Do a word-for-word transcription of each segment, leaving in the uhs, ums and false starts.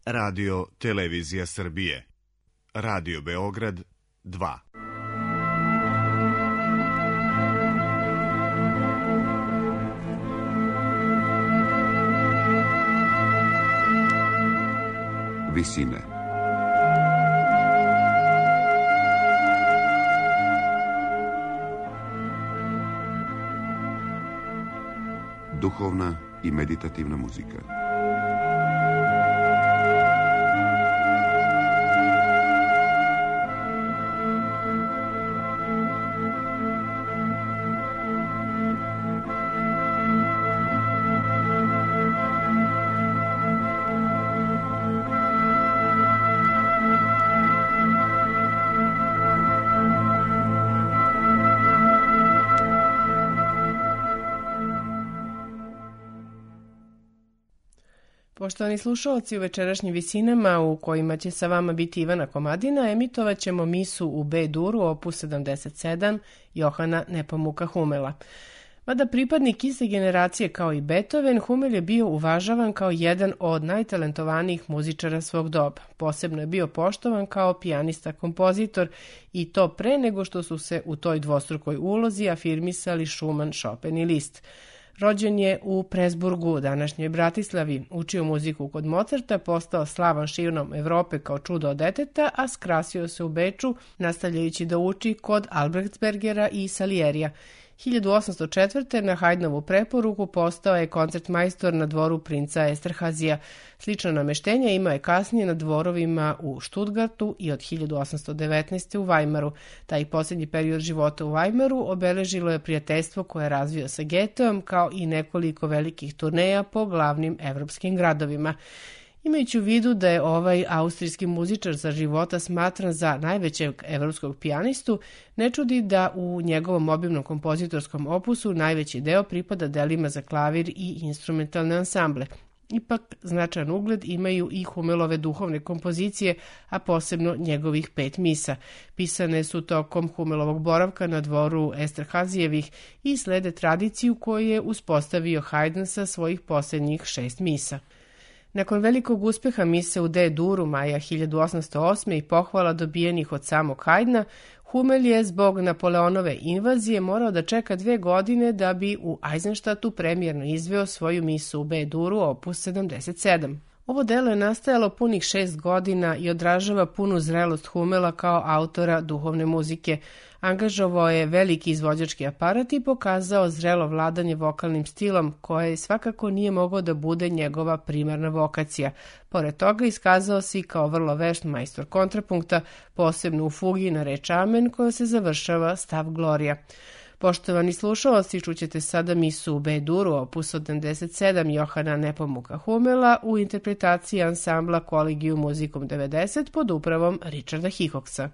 Radio Televizija Srbije. Radio Beograd dva. Visine. Duhovna i meditativna muzika. Poštovani slušalci, u večerašnjim visinama u kojima će sa vama biti Ivana Komadina, emitovat ćemo misu u B-duru, opus sedamdeset sedam, Johana Nepomuka Humela. Mada pripadnik iste generacije kao i Beethoven, Hummel je bio uvažavan kao jedan od najtalentovanijih muzičara svog doba. Posebno je bio poštovan kao pijanista-kompozitor i to pre nego što su se u toj dvostrukoj ulozi afirmisali Schumann, Chopin i Liszt. Rođen je u Presburgu, današnjoj Bratislavi, učio muziku kod Mozarta, postao slavan širom Evrope kao čudo od deteta, a skrasio se u Beču, nastavljajući da uči kod Albrechtsbergera i Salierija. hiljadu osamsto četvrte. na Haydnovu preporuku postao je koncertmajstor na dvoru princa Esterhazija. Slično nameštenje imao je kasnije na dvorovima u Stuttgartu i od hiljadu osamsto devetnaeste. u Weimaru. Taj posljednji period života u Weimaru obeležilo je prijateljstvo koje je razvio sa Goetheom, kao i nekoliko velikih turneja po glavnim evropskim gradovima. Imajući u vidu da je ovaj austrijski muzičar za života smatran za najvećeg evropskog pijanistu, ne čudi da u njegovom obimnom kompozitorskom opusu najveći deo pripada delima za klavir i instrumentalne ansamble. Ipak značajan ugled imaju i Hummelove duhovne kompozicije, a posebno njegovih pet misa. Pisane su tokom Hummelovog boravka na dvoru Esterhazijevih i slede tradiciju koju je uspostavio Haydn sa svojih posljednjih šest misa. Nakon velikog uspeha mise u D-duru maja hiljadu osamsto osme. i pohvala dobijenih od samog Haydna, Hummel je zbog Napoleonove invazije morao da čeka dve godine da bi u Eisenstadtu premijerno izveo svoju misu u B-duru opus sedamdeset sedam. Ovo delo je nastajalo punih šest godina i odražava punu zrelost Hummela kao autora duhovne muzike. Angažovao je veliki izvođački aparat i pokazao zrelo vladanje vokalnim stilom, koje svakako nije mogao da bude njegova primarna vokacija. Pored toga iskazao se i kao vrlo vešt majstor kontrapunkta, posebno u fugi na reč Amen, koja se završava stav Gloria. Poštovani slušalci, čućete sada misu u B-duru, opus sedamdeset sedam Johana Nepomuka Hummela u interpretaciji ansambla Collegium Musicum devedeset pod upravom Richarda Hickoksa.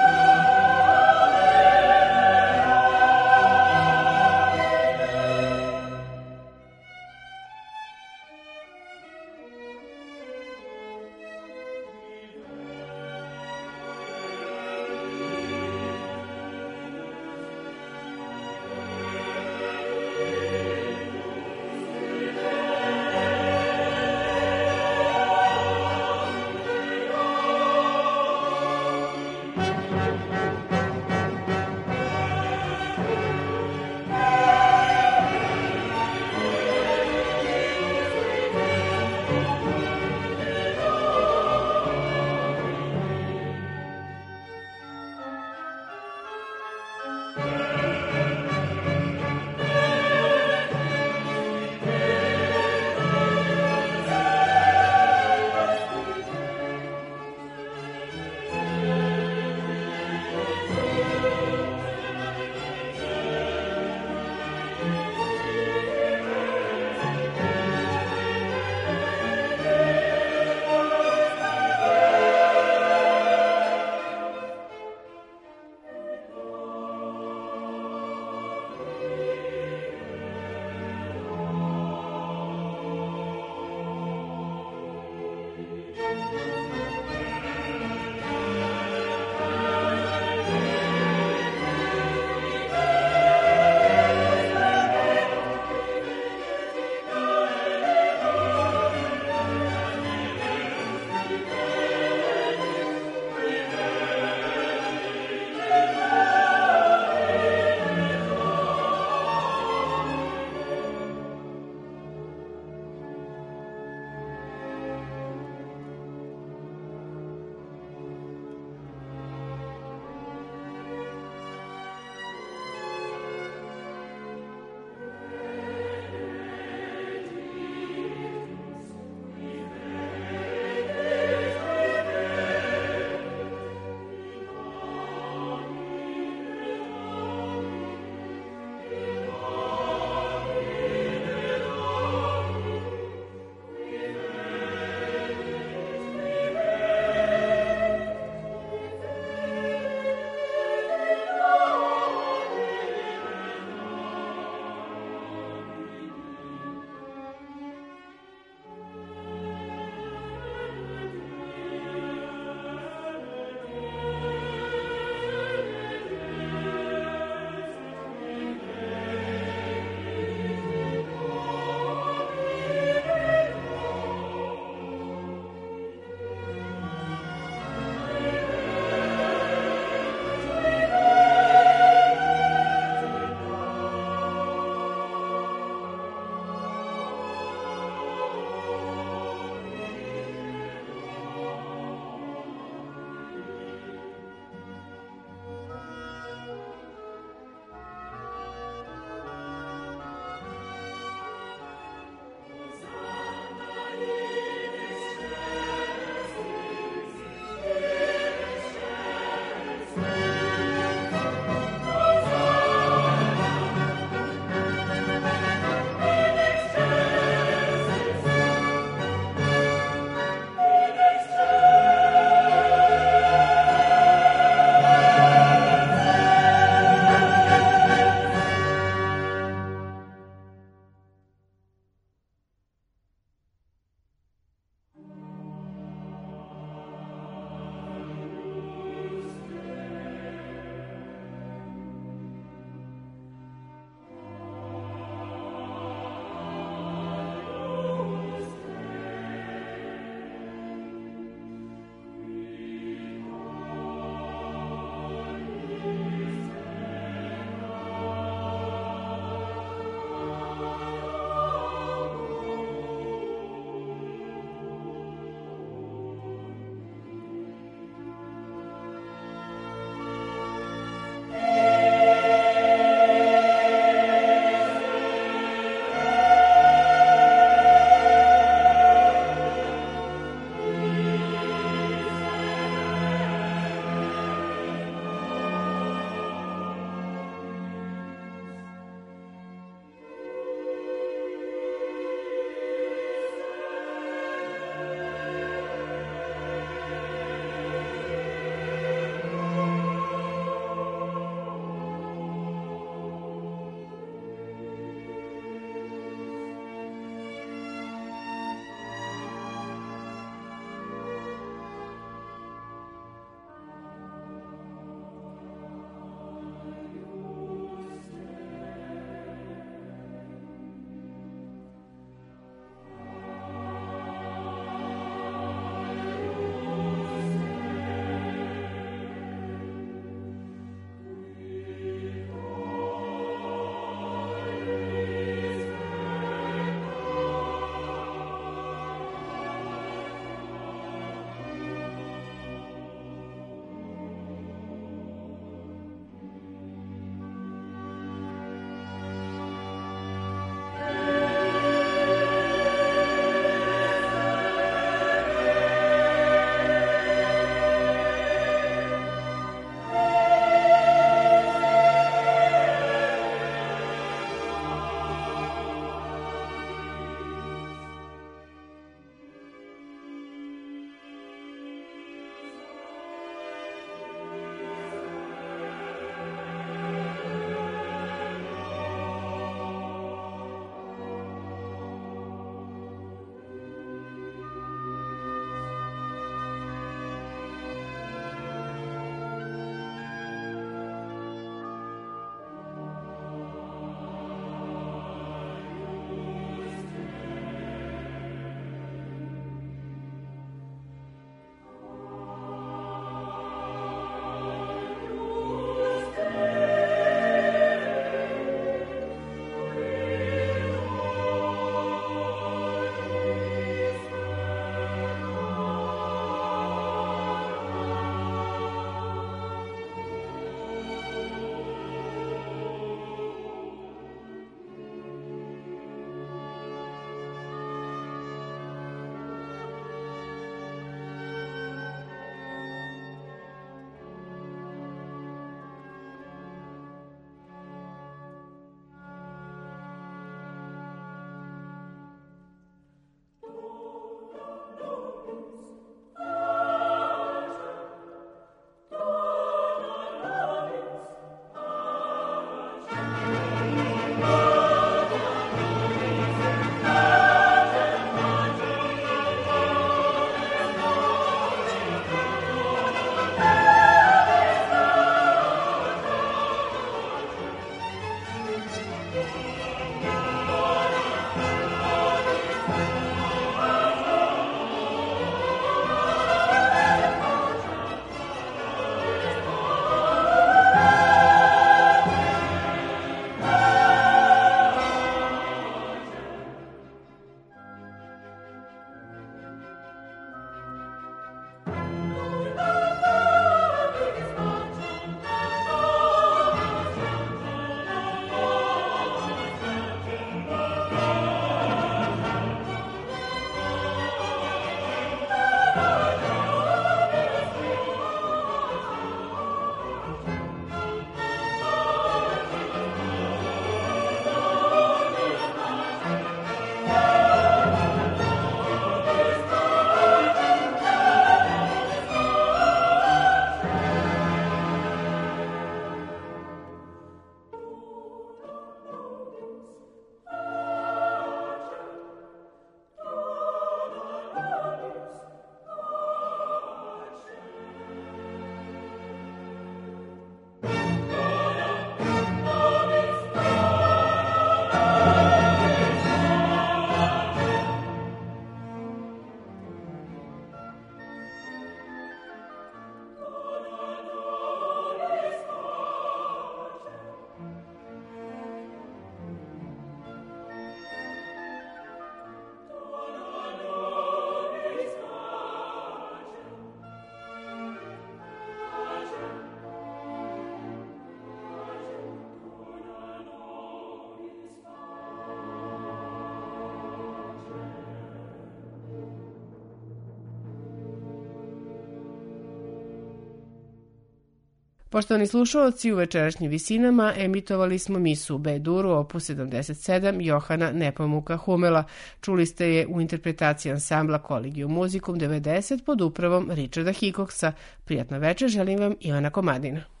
Poštovani slušalci, u večerašnjim visinama emitovali smo misu u B-duru, opus sedamdeset sedam, Johana Nepomuka Humela. Čuli ste je u interpretaciji ansambla Collegium Musicum devedeset pod upravom Richarda Hickoksa. Prijatna večer, želim vam Ivana Komadina.